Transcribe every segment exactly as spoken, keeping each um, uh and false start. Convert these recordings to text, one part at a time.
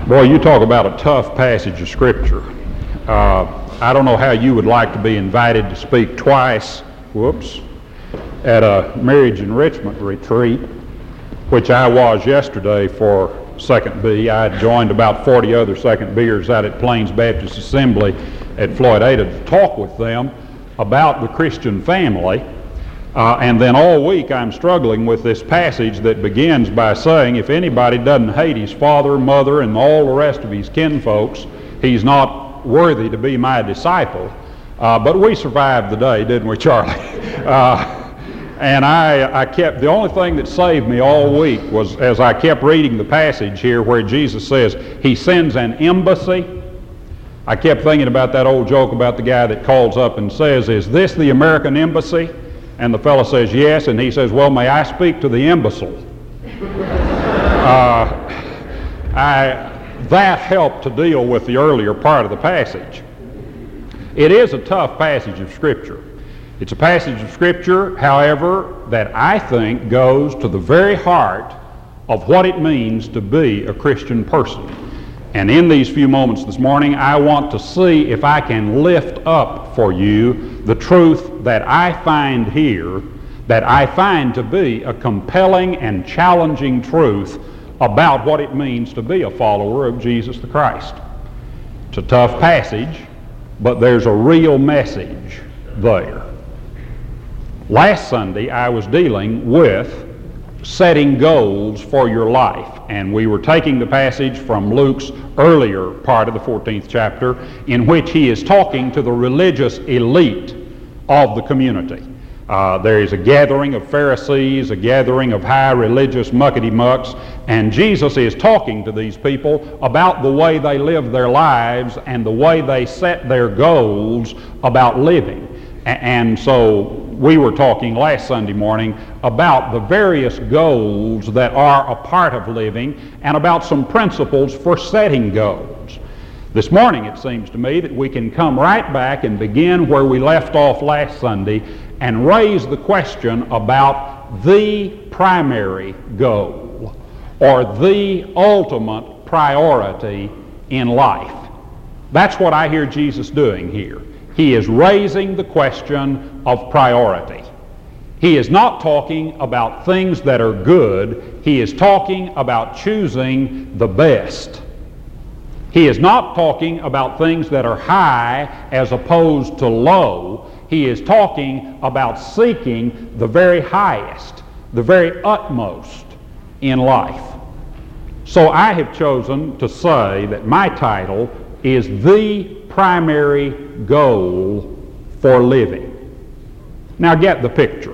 Boy, you talk about a tough passage of Scripture. Uh, I don't know how you would like to be invited to speak twice, whoops, at a marriage enrichment retreat, which I was yesterday for Second B. I had joined about forty other Second Bers out at Plains Baptist Assembly at Floyd-Ada to talk with them about the Christian family. Uh, and then all week I'm struggling with this passage that begins by saying if anybody doesn't hate his father, mother, and all the rest of his kinfolks, he's not worthy to be my disciple. Uh, but we survived the day, didn't we, Charlie? uh, and I, I kept, the only thing that saved me all week was as I kept reading the passage here where Jesus says he sends an embassy. I kept thinking about that old joke about the guy that calls up and says, "Is this the American embassy?" And the fellow says, "Yes," and he says, "Well, may I speak to the imbecile?" uh, I, that helped to deal with the earlier part of the passage. It is a tough passage of Scripture. It's a passage of Scripture, however, that I think goes to the very heart of what it means to be a Christian person. And in these few moments this morning, I want to see if I can lift up for you the truth that I find here, that I find to be a compelling and challenging truth about what it means to be a follower of Jesus the Christ. It's a tough passage, but there's a real message there. Last Sunday, I was dealing with setting goals for your life, and we were taking the passage from Luke's earlier part of the fourteenth chapter in which he is talking to the religious elite of the community. Uh, there is a gathering of Pharisees, a gathering of high religious muckety-mucks, and Jesus is talking to these people about the way they live their lives and the way they set their goals about living. And so we were talking last Sunday morning about the various goals that are a part of living and about some principles for setting goals. This morning it seems to me that we can come right back and begin where we left off last Sunday and raise the question about the primary goal or the ultimate priority in life. That's what I hear Jesus doing here. He is raising the question of priority. He is not talking about things that are good. He is talking about choosing the best. He is not talking about things that are high as opposed to low. He is talking about seeking the very highest, the very utmost in life. So I have chosen to say that my title is The Primary Goal for Living. Now get the picture.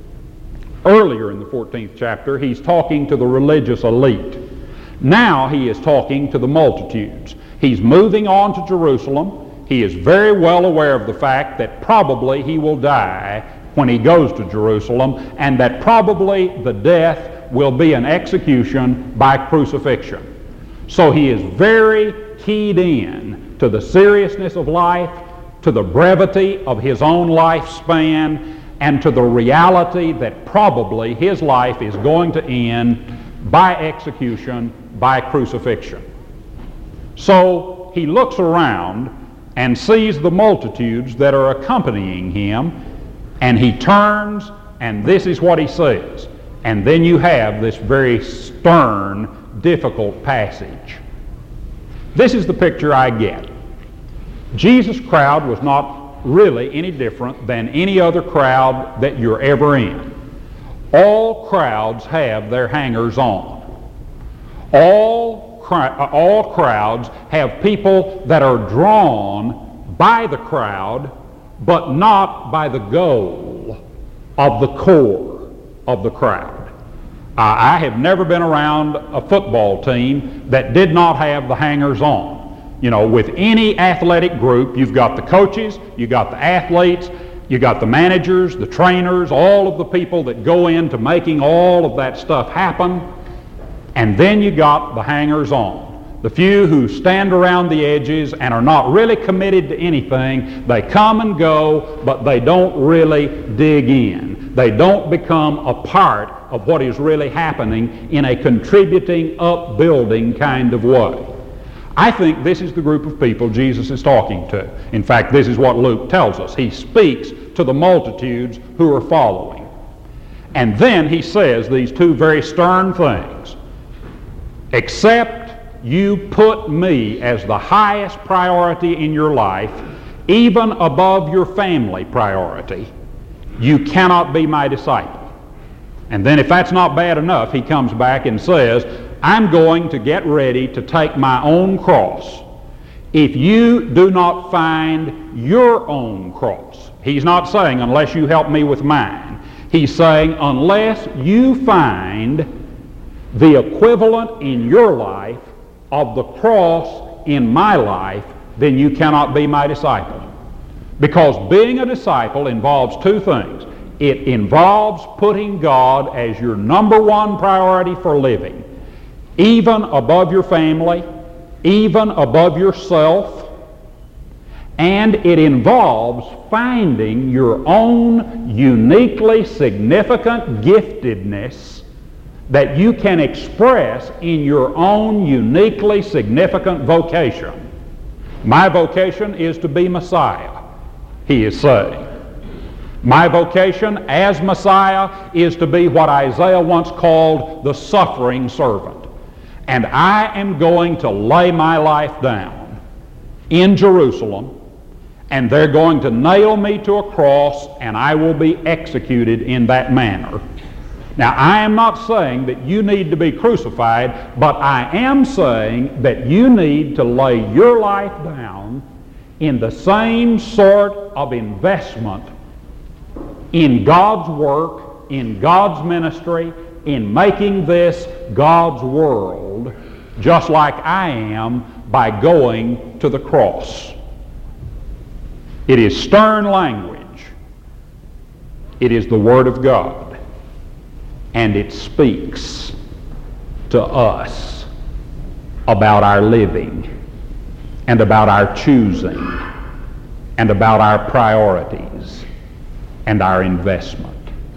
Earlier in the fourteenth chapter, he's talking to the religious elite. Now he is talking to the multitudes. He's moving on to Jerusalem. He is very well aware of the fact that probably he will die when he goes to Jerusalem, and that probably the death will be an execution by crucifixion. So he is very keyed in to the seriousness of life, to the brevity of his own lifespan, and to the reality that probably his life is going to end by execution, by crucifixion. So he looks around and sees the multitudes that are accompanying him, and he turns, and this is what he says. And then you have this very stern, difficult passage. This is the picture I get. Jesus' crowd was not really any different than any other crowd that you're ever in. All crowds have their hangers-on. All, cr- all crowds have people that are drawn by the crowd, but not by the goal of the core of the crowd. Uh, I have never been around a football team that did not have the hangers-on. You know, with any athletic group, you've got the coaches, you've got the athletes, you've got the managers, the trainers, all of the people that go into making all of that stuff happen. And then you got the hangers-on, the few who stand around the edges and are not really committed to anything. They come and go, but they don't really dig in. They don't become a part of what is really happening in a contributing, upbuilding kind of way. I think this is the group of people Jesus is talking to. In fact, this is what Luke tells us. He speaks to the multitudes who are following. And then he says these two very stern things. Except you put me as the highest priority in your life, even above your family priority, you cannot be my disciple. And then if that's not bad enough, he comes back and says, I'm going to get ready to take my own cross. If you do not find your own cross, he's not saying unless you help me with mine. He's saying unless you find the equivalent in your life of the cross in my life, then you cannot be my disciple. Because being a disciple involves two things. It involves putting God as your number one priority for living, even above your family, even above yourself, and it involves finding your own uniquely significant giftedness that you can express in your own uniquely significant vocation. My vocation is to be Messiah, he is saying. My vocation as Messiah is to be what Isaiah once called the suffering servant. And I am going to lay my life down in Jerusalem, and they're going to nail me to a cross, and I will be executed in that manner. Now, I am not saying that you need to be crucified, but I am saying that you need to lay your life down in the same sort of investment in God's work, in God's ministry, in making this God's world, just like I am by going to the cross. It is stern language. It is the Word of God. And it speaks to us about our living and about our choosing and about our priorities and our investment.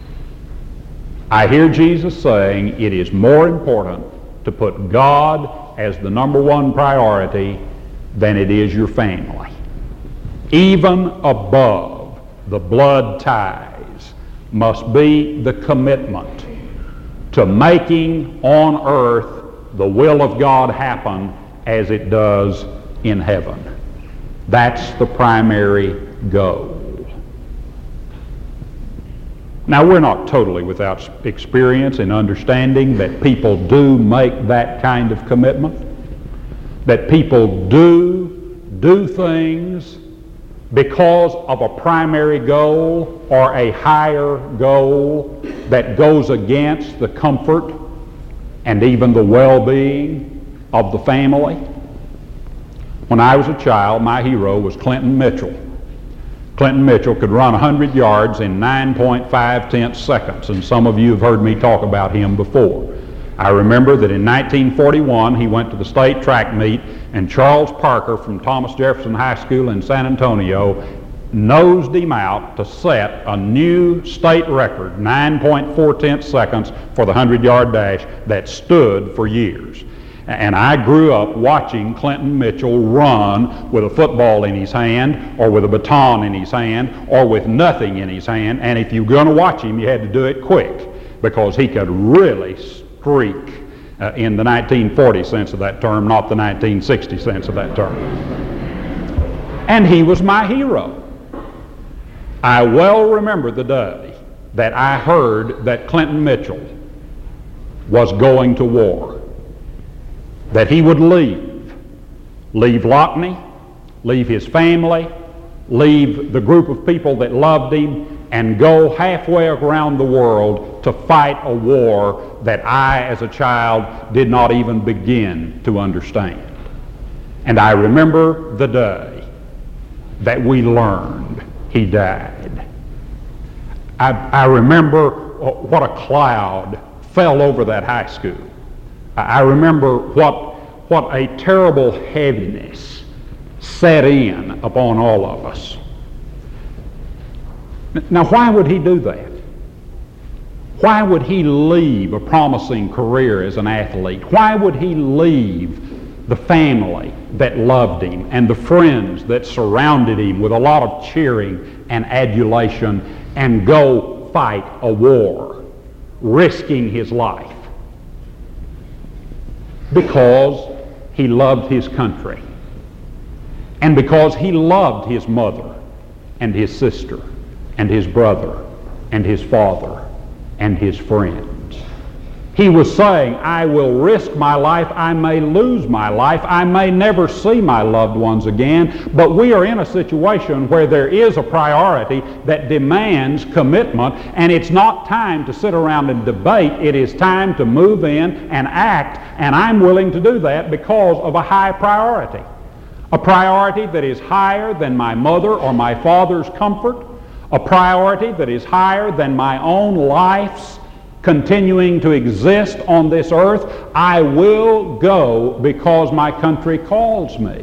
I hear Jesus saying it is more important to put God as the number one priority than it is your family. Even above the blood ties must be the commitment to making on earth the will of God happen as it does in heaven. That's the primary goal. Now, we're not totally without experience in understanding that people do make that kind of commitment, that people do do things because of a primary goal or a higher goal that goes against the comfort and even the well-being of the family. When I was a child, my hero was Clinton Mitchell. Clinton Mitchell could run one hundred yards in nine point five seconds, and some of you have heard me talk about him before. I remember that in nineteen forty-one he went to the state track meet, and Charles Parker from Thomas Jefferson High School in San Antonio nosed him out to set a new state record, nine point four seconds, for the one hundred yard dash that stood for years. And I grew up watching Clinton Mitchell run with a football in his hand, or with a baton in his hand, or with nothing in his hand. And if you were going to watch him, you had to do it quick, because he could really streak uh, in the nineteen forty sense of that term, not the nineteen sixty sense of that term. And he was my hero. I well remember the day that I heard that Clinton Mitchell was going to war, that he would leave, leave Lockney, leave his family, leave the group of people that loved him, and go halfway around the world to fight a war that I, as a child, did not even begin to understand. And I remember the day that we learned he died. I, I remember what a cloud fell over that high school. I remember what, what a terrible heaviness set in upon all of us. Now, why would he do that? Why would he leave a promising career as an athlete? Why would he leave the family that loved him and the friends that surrounded him with a lot of cheering and adulation and go fight a war, risking his life because he loved his country and because he loved his mother and his sister and his brother and his father and his friends. He was saying, I will risk my life, I may lose my life, I may never see my loved ones again, but we are in a situation where there is a priority that demands commitment, and it's not time to sit around and debate. It is time to move in and act, and I'm willing to do that because of a high priority. A priority that is higher than my mother or my father's comfort, a priority that is higher than my own life's continuing to exist on this earth. I will go because my country calls me.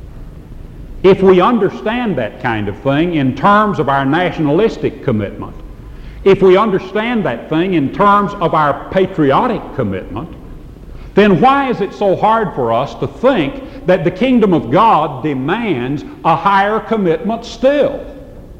If we understand that kind of thing in terms of our nationalistic commitment, if we understand that thing in terms of our patriotic commitment, then why is it so hard for us to think that the kingdom of God demands a higher commitment still?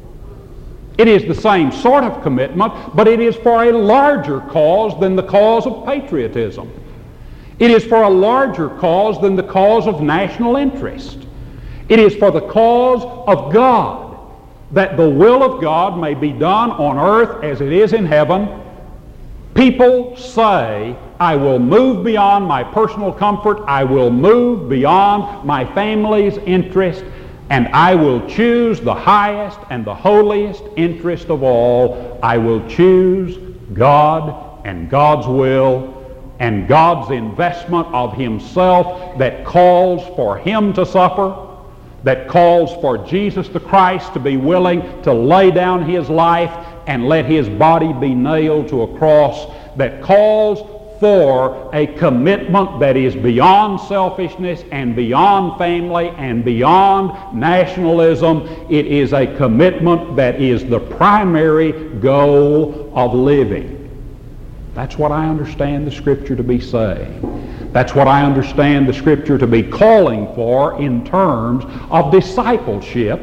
It is the same sort of commitment, but it is for a larger cause than the cause of patriotism. It is for a larger cause than the cause of national interest. It is for the cause of God, that the will of God may be done on earth as it is in heaven. People say, I will move beyond my personal comfort, I will move beyond my family's interest, and I will choose the highest and the holiest interest of all. I will choose God and God's will and God's investment of himself that calls for him to suffer, that calls for Jesus the Christ to be willing to lay down his life and let his body be nailed to a cross, that calls for a commitment that is beyond selfishness and beyond family and beyond nationalism. It is a commitment that is the primary goal of living. That's what I understand the Scripture to be saying. That's what I understand the Scripture to be calling for in terms of discipleship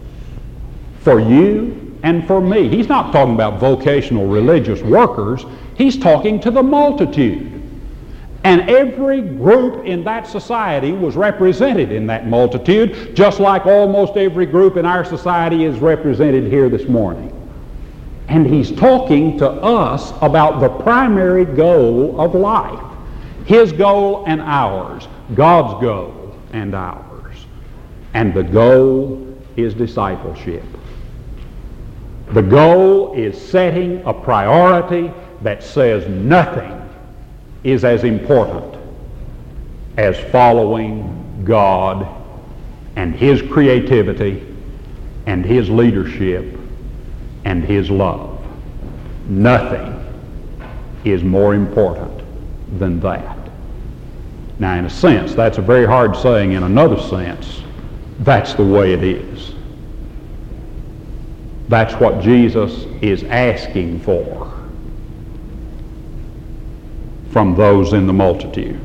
for you and for me. He's not talking about vocational religious workers. He's talking to the multitude. And every group in that society was represented in that multitude, just like almost every group in our society is represented here this morning. And he's talking to us about the primary goal of life. His goal and ours. God's goal and ours. And the goal is discipleship. The goal is setting a priority that says nothing is as important as following God and his creativity and his leadership and his love. Nothing is more important than that. Now, in a sense, that's a very hard saying. In another sense, that's the way it is. That's what Jesus is asking for from those in the multitude.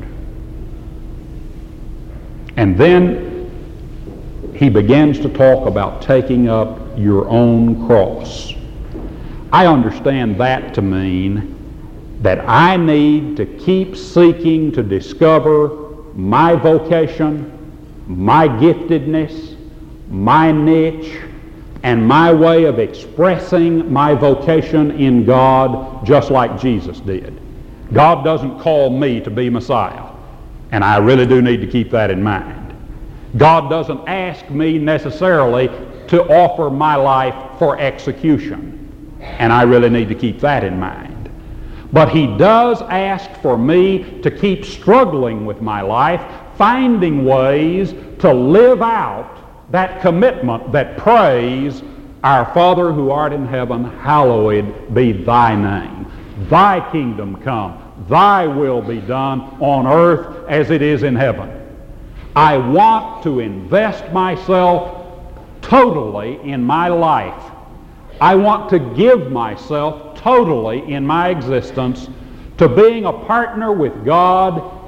And then he begins to talk about taking up your own cross. I understand that to mean that I need to keep seeking to discover my vocation, my giftedness, my niche, and my way of expressing my vocation in God just like Jesus did. God doesn't call me to be Messiah, and I really do need to keep that in mind. God doesn't ask me necessarily to offer my life for execution, and I really need to keep that in mind. But he does ask for me to keep struggling with my life, finding ways to live out that commitment that prays, Our Father who art in heaven, hallowed be thy name. Thy kingdom come. Thy will be done on earth as it is in heaven. I want to invest myself totally in my life. I want to give myself totally in my existence to being a partner with God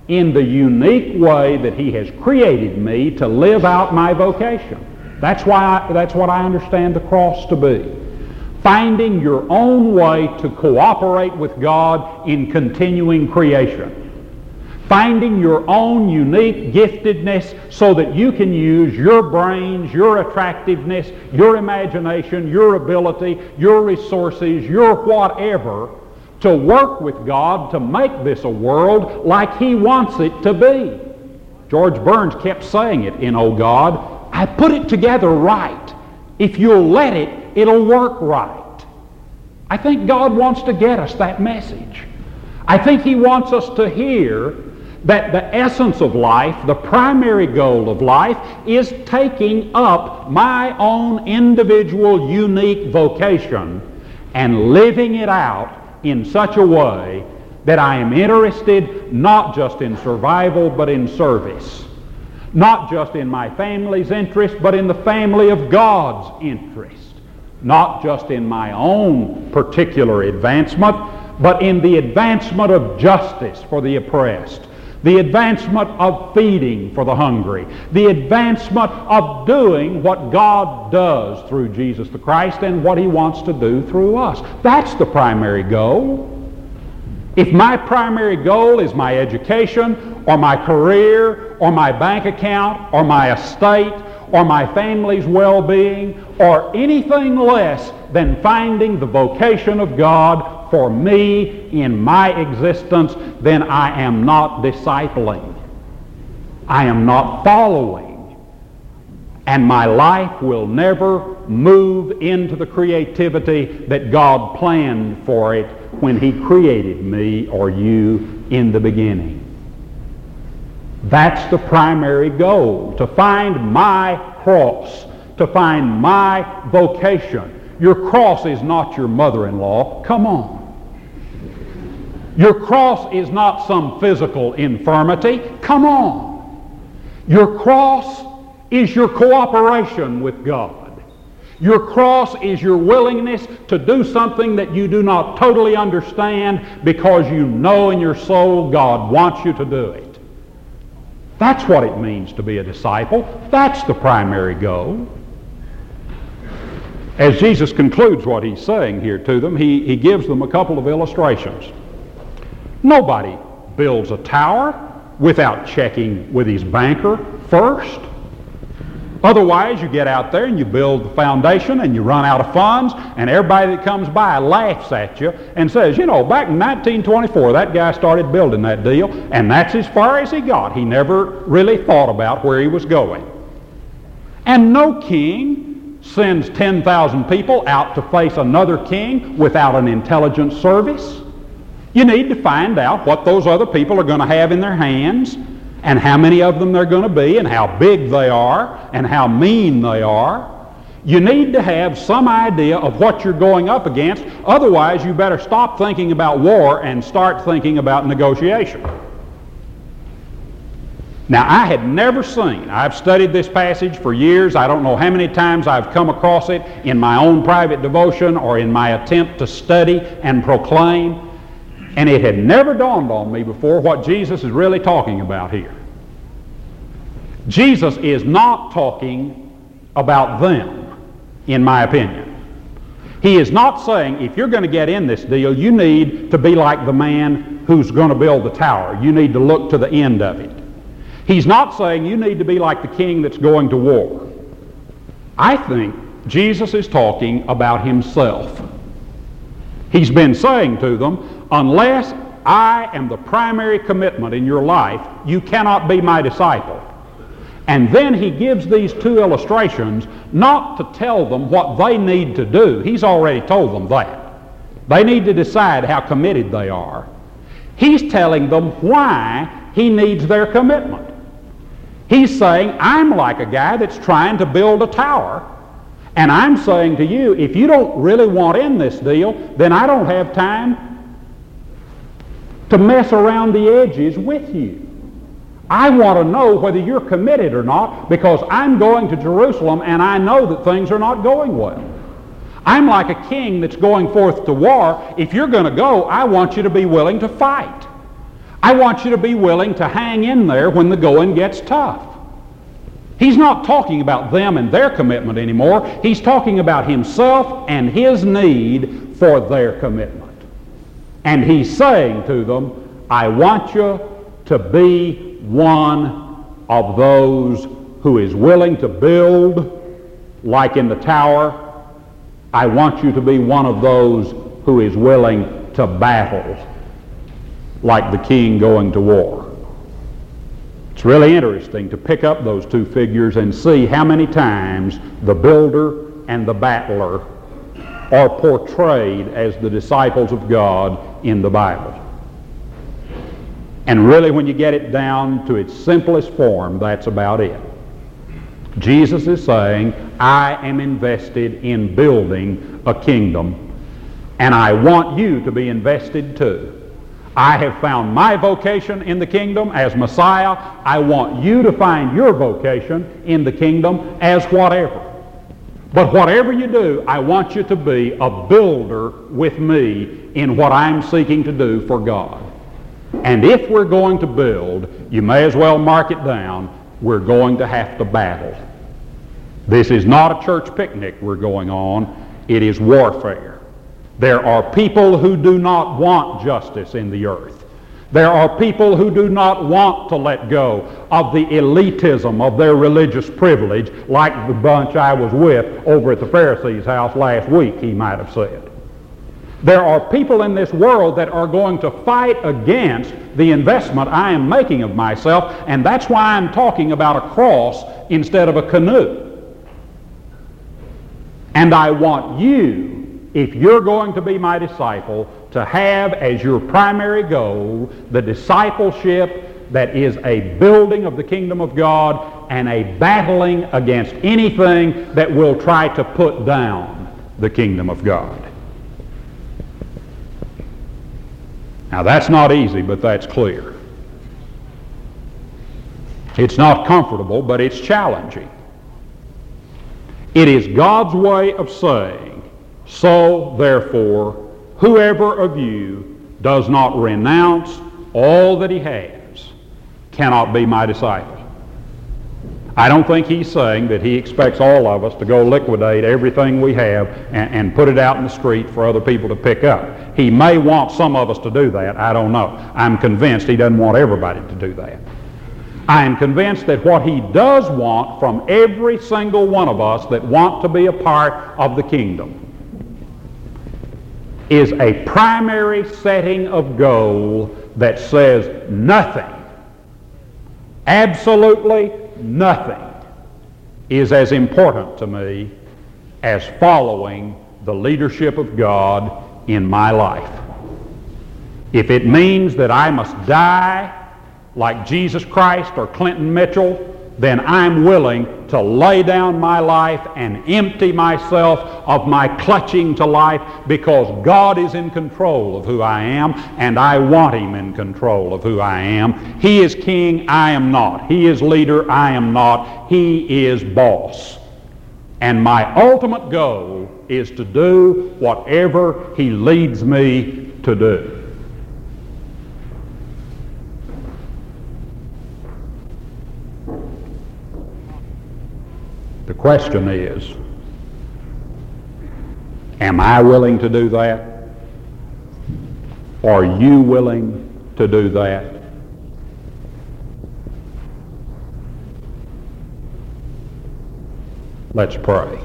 in the unique way that He has created me to live out my vocation. That's why I, that's what I understand the cross to be. Finding your own way to cooperate with God in continuing creation. Finding your own unique giftedness so that you can use your brains, your attractiveness, your imagination, your ability, your resources, your whatever, to work with God to make this a world like He wants it to be. George Burns kept saying it in Oh God, I put it together right. If you'll let it, it'll work right. I think God wants to get us that message. I think He wants us to hear that the essence of life, the primary goal of life, is taking up my own individual unique vocation and living it out in such a way that I am interested not just in survival but in service. Not just in my family's interest but in the family of God's interest. Not just in my own particular advancement but in the advancement of justice for the oppressed. The advancement of feeding for the hungry. The advancement of doing what God does through Jesus the Christ and what He wants to do through us. That's the primary goal. If my primary goal is my education or my career or my bank account or my estate or my family's well-being or anything less than finding the vocation of God for me in my existence, then I am not discipling. I am not following. And my life will never move into the creativity that God planned for it when He created me or you in the beginning. That's the primary goal, to find my cross, to find my vocation. Your cross is not your mother-in-law. Come on. Your cross is not some physical infirmity. Come on. Your cross is your cooperation with God. Your cross is your willingness to do something that you do not totally understand because you know in your soul God wants you to do it. That's what it means to be a disciple. That's the primary goal. As Jesus concludes what He's saying here to them, He, he gives them a couple of illustrations. Nobody builds a tower without checking with his banker first. Otherwise, you get out there and you build the foundation and you run out of funds, and everybody that comes by laughs at you and says, you know, back in nineteen twenty-four, that guy started building that deal, and that's as far as he got. He never really thought about where he was going. And no king sends ten thousand people out to face another king without an intelligence service. You need to find out what those other people are going to have in their hands, and how many of them they're going to be, and how big they are, and how mean they are. You need to have some idea of what you're going up against. Otherwise, you better stop thinking about war and start thinking about negotiation. Now, I had never seen, I've studied this passage for years. I don't know how many times I've come across it in my own private devotion or in my attempt to study and proclaim. And it had never dawned on me before what Jesus is really talking about here. Jesus is not talking about them, in my opinion. He is not saying, if you're going to get in this deal, you need to be like the man who's going to build the tower. You need to look to the end of it. He's not saying you need to be like the king that's going to war. I think Jesus is talking about Himself. He's been saying to them, unless I am the primary commitment in your life, you cannot be my disciple. And then He gives these two illustrations not to tell them what they need to do. He's already told them that. They need to decide how committed they are. He's telling them why He needs their commitment. He's saying, I'm like a guy that's trying to build a tower, and I'm saying to you, if you don't really want in this deal, then I don't have time to mess around the edges with you. I want to know whether you're committed or not, because I'm going to Jerusalem and I know that things are not going well. I'm like a king that's going forth to war. If you're going to go, I want you to be willing to fight. I want you to be willing to hang in there when the going gets tough. He's not talking about them and their commitment anymore. He's talking about himself and his need for their commitment. And he's saying to them, I want you to be one of those who is willing to build like in the tower. I want you to be one of those who is willing to battle like the king going to war. It's really interesting to pick up those two figures and see how many times the builder and the battler are portrayed as the disciples of God in the Bible. And really, when you get it down to its simplest form, that's about it. Jesus is saying, I am invested in building a kingdom, and I want you to be invested too. I have found my vocation in the kingdom as Messiah. I want you to find your vocation in the kingdom as whatever. But whatever you do, I want you to be a builder with me in what I'm seeking to do for God. And if we're going to build, you may as well mark it down, we're going to have to battle. This is not a church picnic we're going on. It is warfare. There are people who do not want justice in the earth. There are people who do not want to let go of the elitism of their religious privilege, like the bunch I was with over at the Pharisees' house last week, he might have said. There are people in this world that are going to fight against the investment I am making of myself, and that's why I'm talking about a cross instead of a canoe. And I want you, if you're going to be my disciple, to have as your primary goal the discipleship that is a building of the kingdom of God and a battling against anything that will try to put down the kingdom of God. Now that's not easy, but that's clear. It's not comfortable, but it's challenging. It is God's way of saying, so, therefore, whoever of you does not renounce all that he has cannot be my disciple. I don't think he's saying that he expects all of us to go liquidate everything we have and, and put it out in the street for other people to pick up. He may want some of us to do that. I don't know. I'm convinced he doesn't want everybody to do that. I am convinced that what he does want from every single one of us that want to be a part of the kingdom is a primary setting of goal that says nothing, absolutely nothing, is as important to me as following the leadership of God in my life. If it means that I must die like Jesus Christ or Clinton Mitchell, then I'm willing to lay down my life and empty myself of my clutching to life, because God is in control of who I am, and I want him in control of who I am. He is king, I am not. He is leader, I am not. He is boss. And my ultimate goal is to do whatever he leads me to do. The question is, am I willing to do that? Are you willing to do that? Let's pray.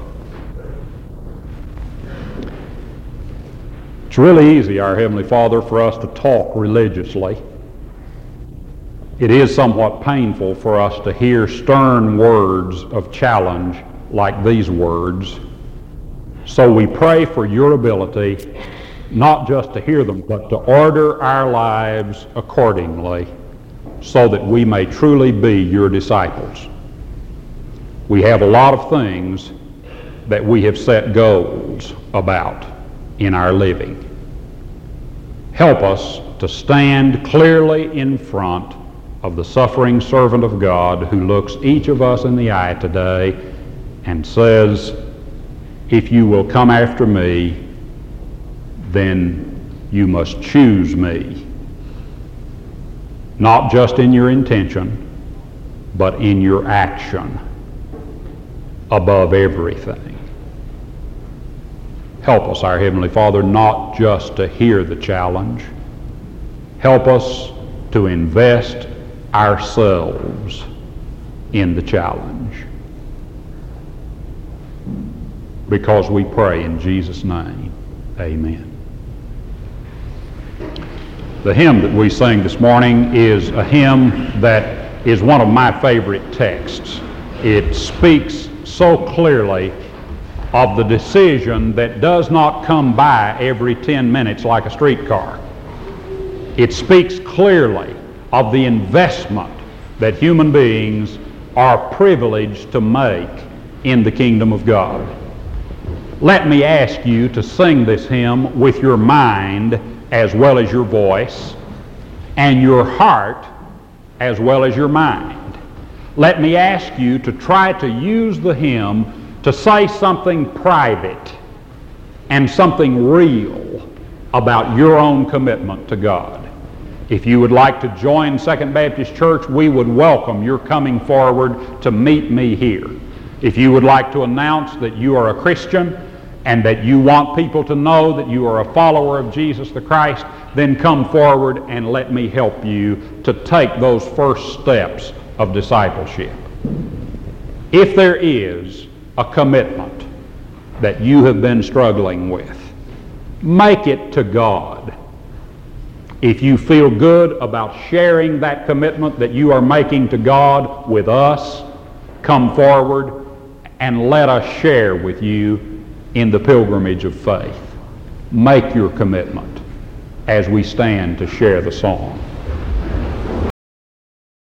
It's really easy, our Heavenly Father, for us to talk religiously. It is somewhat painful for us to hear stern words of challenge like these words. So we pray for your ability not just to hear them, but to order our lives accordingly so that we may truly be your disciples. We have a lot of things that we have set goals about in our living. Help us to stand clearly in front of the suffering servant of God who looks each of us in the eye today and says, if you will come after me, then you must choose me not just in your intention, but in your action above everything. Help us, our Heavenly Father, not just to hear the challenge. Help us to invest ourselves in the challenge. Because we pray in Jesus' name, amen. The hymn that we sing this morning is a hymn that is one of my favorite texts. It speaks so clearly of the decision that does not come by every ten minutes like a streetcar. It speaks clearly of the investment that human beings are privileged to make in the kingdom of God. Let me ask you to sing this hymn with your mind as well as your voice, and your heart as well as your mind. Let me ask you to try to use the hymn to say something private and something real about your own commitment to God. If you would like to join Second Baptist Church, we would welcome your coming forward to meet me here. If you would like to announce that you are a Christian and that you want people to know that you are a follower of Jesus the Christ, then come forward and let me help you to take those first steps of discipleship. If there is a commitment that you have been struggling with, make it to God. If you feel good about sharing that commitment that you are making to God with us, come forward and let us share with you in the pilgrimage of faith. Make your commitment as we stand to share the song.